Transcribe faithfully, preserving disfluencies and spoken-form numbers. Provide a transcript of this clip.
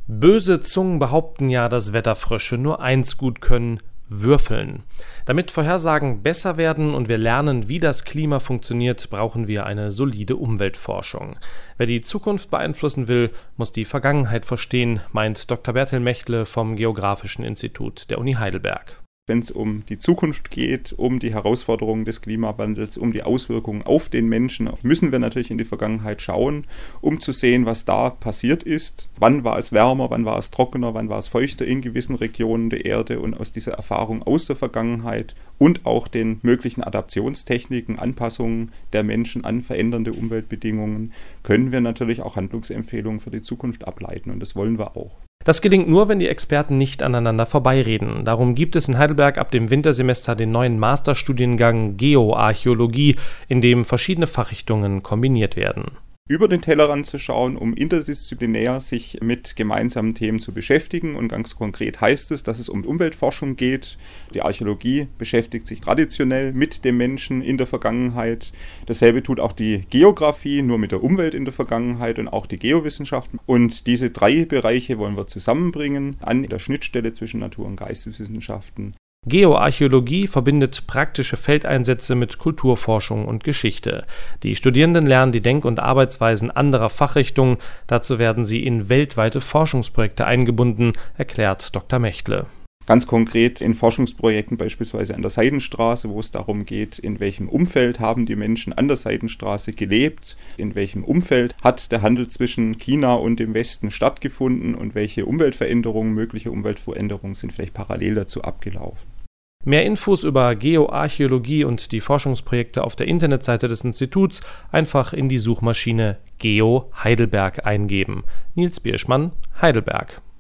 Böse Zungen behaupten ja, dass Wetterfrösche nur eins gut können: würfeln. Damit Vorhersagen besser werden und wir lernen, wie das Klima funktioniert, brauchen wir eine solide Umweltforschung. Wer die Zukunft beeinflussen will, muss die Vergangenheit verstehen, meint Doktor Bertil Mechtle vom Geographischen Institut der Uni Heidelberg. Wenn es um die Zukunft geht, um die Herausforderungen des Klimawandels, um die Auswirkungen auf den Menschen, müssen wir natürlich in die Vergangenheit schauen, um zu sehen, was da passiert ist. Wann war es wärmer, wann war es trockener, wann war es feuchter in gewissen Regionen der Erde, und aus dieser Erfahrung aus der Vergangenheit und auch den möglichen Adaptionstechniken, Anpassungen der Menschen an verändernde Umweltbedingungen können wir natürlich auch Handlungsempfehlungen für die Zukunft ableiten, und das wollen wir auch. Das gelingt nur, wenn die Experten nicht aneinander vorbeireden. Darum gibt es in Heidelberg ab dem Wintersemester den neuen Masterstudiengang Geoarchäologie, in dem verschiedene Fachrichtungen kombiniert werden. Über den Tellerrand zu schauen, um interdisziplinär sich mit gemeinsamen Themen zu beschäftigen. Und ganz konkret heißt es, dass es um Umweltforschung geht. Die Archäologie beschäftigt sich traditionell mit dem Menschen in der Vergangenheit. Dasselbe tut auch die Geographie, nur mit der Umwelt in der Vergangenheit, und auch die Geowissenschaften. Und diese drei Bereiche wollen wir zusammenbringen an der Schnittstelle zwischen Natur- und Geisteswissenschaften. Geoarchäologie verbindet praktische Feldeinsätze mit Kulturforschung und Geschichte. Die Studierenden lernen die Denk- und Arbeitsweisen anderer Fachrichtungen. Dazu werden sie in weltweite Forschungsprojekte eingebunden, erklärt Doktor Mechtle. Ganz konkret in Forschungsprojekten beispielsweise an der Seidenstraße, wo es darum geht, in welchem Umfeld haben die Menschen an der Seidenstraße gelebt, in welchem Umfeld hat der Handel zwischen China und dem Westen stattgefunden und welche Umweltveränderungen, mögliche Umweltveränderungen sind vielleicht parallel dazu abgelaufen. Mehr Infos über Geoarchäologie und die Forschungsprojekte auf der Internetseite des Instituts einfach in die Suchmaschine Geo Heidelberg eingeben. Nils Bierschmann, Heidelberg.